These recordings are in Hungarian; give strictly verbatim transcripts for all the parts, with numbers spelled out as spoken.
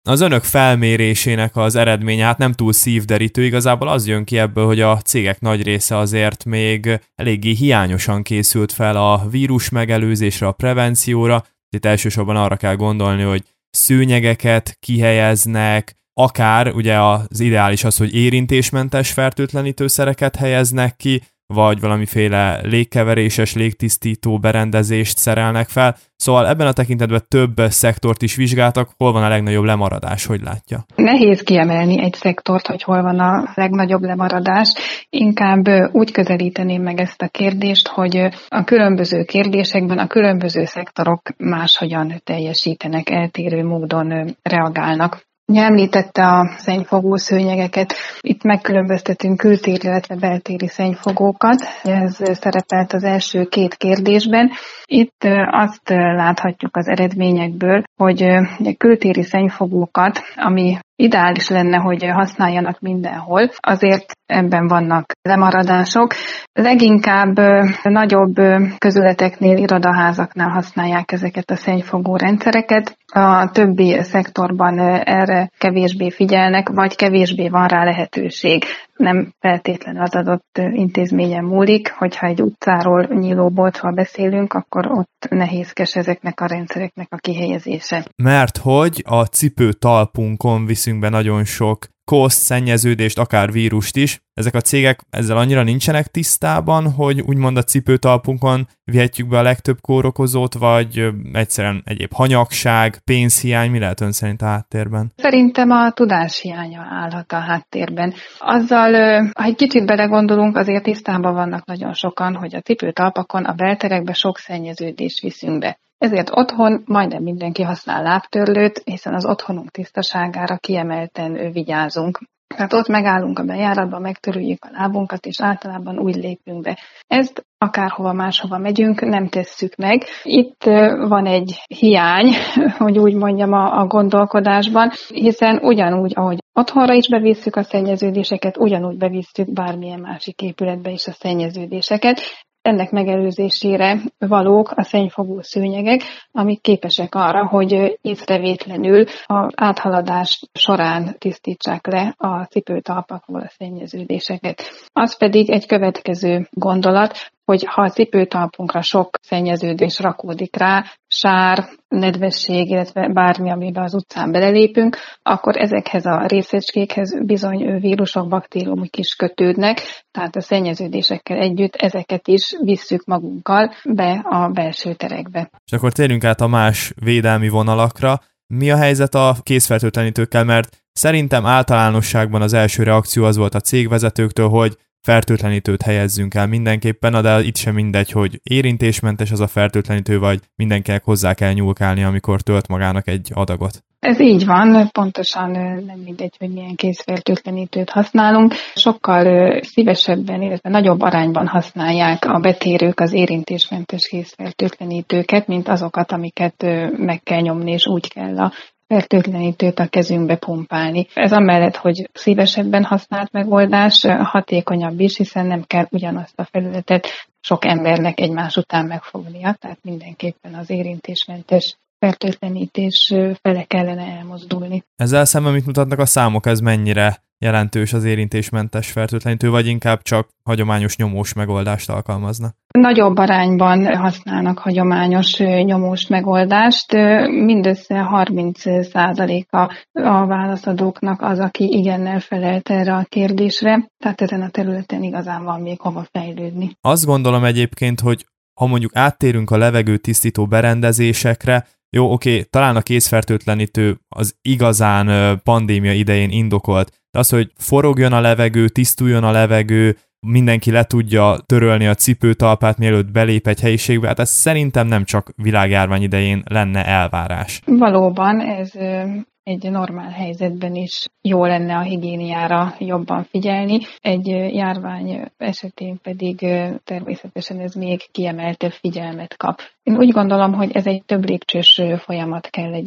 Az önök felmérésének az eredménye hát nem túl szívderítő, igazából az jön ki ebből, hogy a cégek nagy része azért még eléggé hiányosan készült fel a vírus megelőzésre, a prevencióra. Itt elsősorban arra kell gondolni, hogy szőnyegeket kihelyeznek, akár ugye az ideális az, hogy érintésmentes fertőtlenítőszereket helyeznek ki, vagy valamiféle légkeveréses, légtisztító berendezést szerelnek fel. Szóval ebben a tekintetben több szektort is vizsgáltak. Hol van a legnagyobb lemaradás, hogy látja? Nehéz kiemelni egy szektort, hogy hol van a legnagyobb lemaradás. Inkább úgy közelíteném meg ezt a kérdést, hogy a különböző kérdésekben a különböző szektorok máshogyan teljesítenek, eltérő módon reagálnak. Említette a szennyfogó szőnyegeket, itt megkülönböztetünk kültéri, illetve beltéri szennyfogókat, ez szerepelt az első két kérdésben. Itt azt láthatjuk az eredményekből, hogy a kültéri szennyfogókat, ami ideális lenne, hogy használjanak mindenhol, azért ebben vannak lemaradások. Leginkább nagyobb közületeknél, irodaházaknál használják ezeket a szennyfogó rendszereket. A többi szektorban erre kevésbé figyelnek, vagy kevésbé van rá lehetőség. Nem feltétlenül az adott intézményen múlik, hogyha egy utcáról, nyílóboltról beszélünk, akkor ott nehézkes ezeknek a rendszereknek a kihelyezése. Mert hogy a cipő talpunkon viszünk be nagyon sok koszt, szennyeződést, akár vírust is. Ezek a cégek ezzel annyira nincsenek tisztában, hogy úgymond a cipőtalpunkon vihetjük be a legtöbb kórokozót, vagy egyszerűen egyéb hanyagság, pénzhiány, mi lehet ön szerint a háttérben? Szerintem a tudáshiánya állhat a háttérben. Azzal, ha egy kicsit belegondolunk, azért tisztában vannak nagyon sokan, hogy a cipőtalpakon, a belterekbe sok szennyeződést viszünk be. Ezért otthon majdnem mindenki használ lábtörlőt, hiszen az otthonunk tisztaságára kiemelten vigyázunk. Tehát ott megállunk a bejáratban, megtörüljük a lábunkat, és általában úgy lépünk be. Ezt akárhova máshova megyünk, nem tesszük meg. Itt van egy hiány, hogy úgy mondjam, a, a gondolkodásban, hiszen ugyanúgy, ahogy otthonra is bevisszük a szennyeződéseket, ugyanúgy bevisszük bármilyen másik épületbe is a szennyeződéseket. Ennek megelőzésére valók a szennyfogó szőnyegek, amik képesek arra, hogy észrevétlenül az áthaladás során tisztítsák le a cipőtalpakból a szennyeződéseket. Az pedig egy következő gondolat, hogy ha a cipőtalpunkra sok szennyeződés rakódik rá, sár, nedvesség, illetve bármi, amiben az utcán belelépünk, akkor ezekhez a részecskékhez bizony vírusok, baktériumok is kötődnek, tehát a szennyeződésekkel együtt ezeket is visszük magunkkal be a belső terekbe. És akkor térjünk át a más védelmi vonalakra. Mi a helyzet a kézfertőtlenítőkkel, mert szerintem általánosságban az első reakció az volt a cégvezetőktől, hogy fertőtlenítőt helyezzünk el mindenképpen, de itt sem mindegy, hogy érintésmentes az a fertőtlenítő, vagy mindenkinek hozzá kell nyúlkálni, amikor tölt magának egy adagot. Ez így van, pontosan nem mindegy, hogy milyen kézfertőtlenítőt használunk. Sokkal szívesebben, illetve nagyobb arányban használják a betérők az érintésmentes kézfertőtlenítőket, mint azokat, amiket meg kell nyomni, és úgy kell a fertőtlenítőt a kezünkbe pumpálni. Ez amellett, hogy szívesebben használt megoldás, hatékonyabb is, hiszen nem kell ugyanazt a felületet sok embernek egymás után megfognia, tehát mindenképpen az érintésmentes fertőtlenítés fele kellene elmozdulni. Ezzel szemben mit mutatnak a számok, ez mennyire jelentős az érintésmentes fertőtlenítő, vagy inkább csak hagyományos nyomós megoldást alkalmaznak? Nagyobb arányban használnak hagyományos nyomós megoldást. Mindössze harminc százaléka a válaszadóknak az, aki igennel felelt erre a kérdésre. Tehát ezen a területen igazán van még hova fejlődni. Azt gondolom egyébként, hogy ha mondjuk áttérünk a levegőtisztító berendezésekre, jó, oké, talán a kézfertőtlenítő az igazán pandémia idején indokolt, de az, hogy forogjon a levegő, tisztuljon a levegő, mindenki le tudja törölni a cipőtalpát, mielőtt belép egy helyiségbe, hát ez szerintem nem csak világjárvány idején lenne elvárás. Valóban ez egy normál helyzetben is jó lenne a higiéniára jobban figyelni, egy járvány esetén pedig természetesen ez még kiemeltebb figyelmet kap. Én úgy gondolom, hogy ez egy több lépcsős folyamat kell legyen.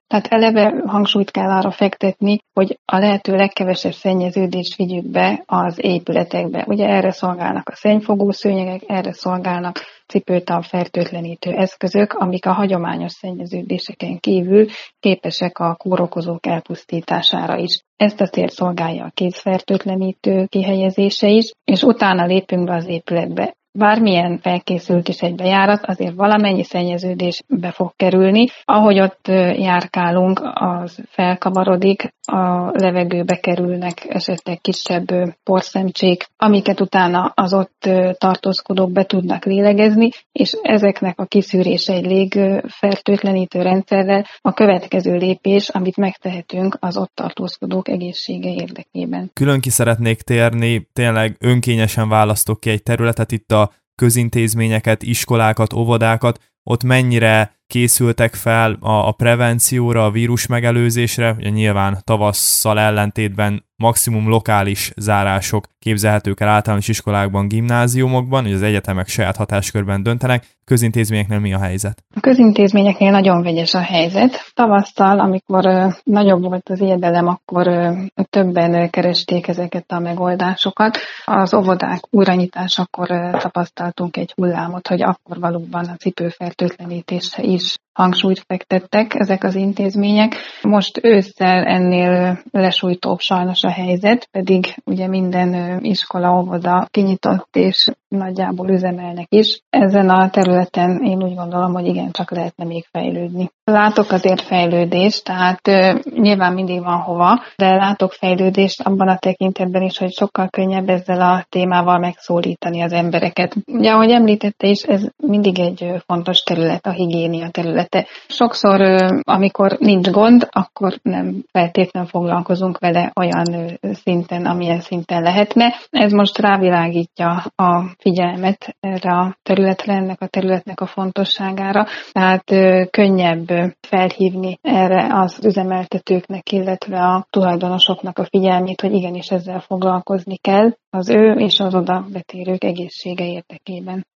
Tehát eleve hangsúlyt kell arra fektetni, hogy a lehető legkevesebb szennyeződést vigyük be az épületekbe. Ugye erre szolgálnak a szennyfogó szőnyegek, erre szolgálnak cipőtalp fertőtlenítő eszközök, amik a hagyományos szennyeződéseken kívül képesek a kórokozók elpusztítására is. Ezt a célt szolgálja a kézfertőtlenítő kihelyezése is, és utána lépünk be az épületbe. Bármilyen felkészült is egy bejárat, azért valamennyi szennyeződés be fog kerülni. Ahogy ott járkálunk, az felkavarodik, a levegőbe kerülnek esetleg kisebb porszemcsék, amiket utána az ott tartózkodók be tudnak lélegezni, és ezeknek a kiszűrése egy légfertőtlenítő rendszerrel a következő lépés, amit megtehetünk az ott tartózkodók egészsége érdekében. Külön ki szeretnék térni, tényleg önkényesen választok ki egy területet, itt a közintézményeket, iskolákat, óvodákat, ott mennyire készültek fel a, a prevencióra, a vírus megelőzésre, ugye nyilván tavasszal ellentétben maximum lokális zárások képzelhetők el általános iskolákban, gimnáziumokban, hogy az egyetemek saját hatáskörben döntenek. Közintézményeknél mi a helyzet? A közintézményeknél nagyon vegyes a helyzet. Tavasszal, amikor uh, nagyobb volt az ijedelem, akkor uh, többen keresték ezeket a megoldásokat. Az óvodák újranyitásakor uh, tapasztaltunk egy hullámot, hogy akkor valóban a cipőfertőtlenítésre is hangsúlyt fektettek ezek az intézmények. Most ősszel ennél lesújtóbb sajnos a helyzet, pedig ugye minden iskola, óvoda kinyitott és nagyjából üzemelnek is. Ezen a területen én úgy gondolom, hogy igen, csak lehetne még fejlődni. Látok azért fejlődést, tehát uh, nyilván mindig van hova, de látok fejlődést abban a tekintetben is, hogy sokkal könnyebb ezzel a témával megszólítani az embereket. Ugye, ahogy említette is, ez mindig egy fontos terület, a higiénia területe. Sokszor, uh, amikor nincs gond, akkor nem feltétlenül foglalkozunk vele olyan uh, szinten, amilyen szinten lehetne. Ez most rávilágítja a figyelmet erre a területre, ennek a területnek a fontosságára, tehát uh, könnyebb felhívni erre az üzemeltetőknek, illetve a tulajdonosoknak a figyelmét, hogy igenis ezzel foglalkozni kell az ő és az oda betérők egészsége érdekében.